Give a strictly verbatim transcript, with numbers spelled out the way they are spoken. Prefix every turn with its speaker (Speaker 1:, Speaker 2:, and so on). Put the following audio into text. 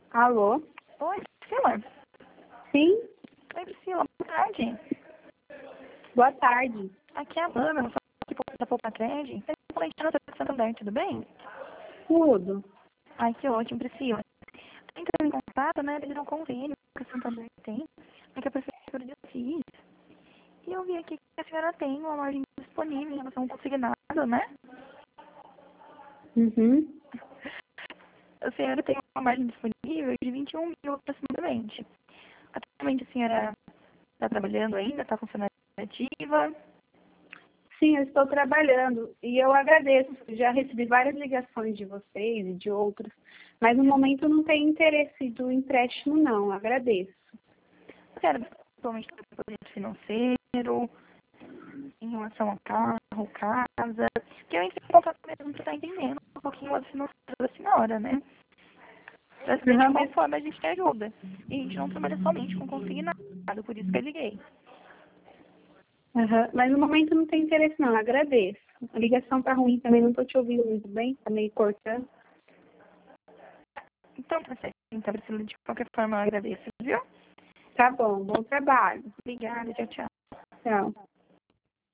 Speaker 1: Alô?
Speaker 2: Oi, Priscila.
Speaker 1: Sim?
Speaker 2: Oi, Priscila. Boa tarde.
Speaker 1: Boa tarde.
Speaker 2: Aqui é a Ana, eu sou aqui da Poupa-Cred. Eu falei de nossa Santander, tudo bem?
Speaker 1: Tudo.
Speaker 2: Ai, que ótimo, Priscila. Tô entrando em contato, né, devido ao convênio que a Santander tem, né, que a Prefeitura de Assis. E eu vi aqui que a senhora tem uma margem disponível em relação ao consignado, né?
Speaker 1: Uhum.
Speaker 2: A senhora tem uma margem disponível de vinte e um mil aproximadamente. Atualmente a senhora está trabalhando ainda, está funcionando ativa?
Speaker 1: Sim, eu estou trabalhando e eu agradeço. Já recebi várias ligações de vocês e de outros, mas no momento não tem interesse do empréstimo, não. Agradeço.
Speaker 2: A senhora atualmente está com projeto financeiro, em relação a carro, casa, que eu entrei em contato mesmo para estar entendendo um pouquinho mais financeiro da senhora, né? Para saber de
Speaker 1: Uhum,
Speaker 2: qual
Speaker 1: mas-
Speaker 2: forma a gente te ajuda. E a gente não trabalha somente com consignado, por isso que eu liguei.
Speaker 1: uhum, mas no momento não tem interesse, não. Agradeço. A ligação tá ruim também, não estou te ouvindo muito bem, tá meio cortando.
Speaker 2: Então, tá certo. Então, Priscila, de qualquer forma, eu agradeço, viu?
Speaker 1: Tá bom, bom trabalho.
Speaker 2: Obrigada, tchau, tchau.
Speaker 1: Tchau.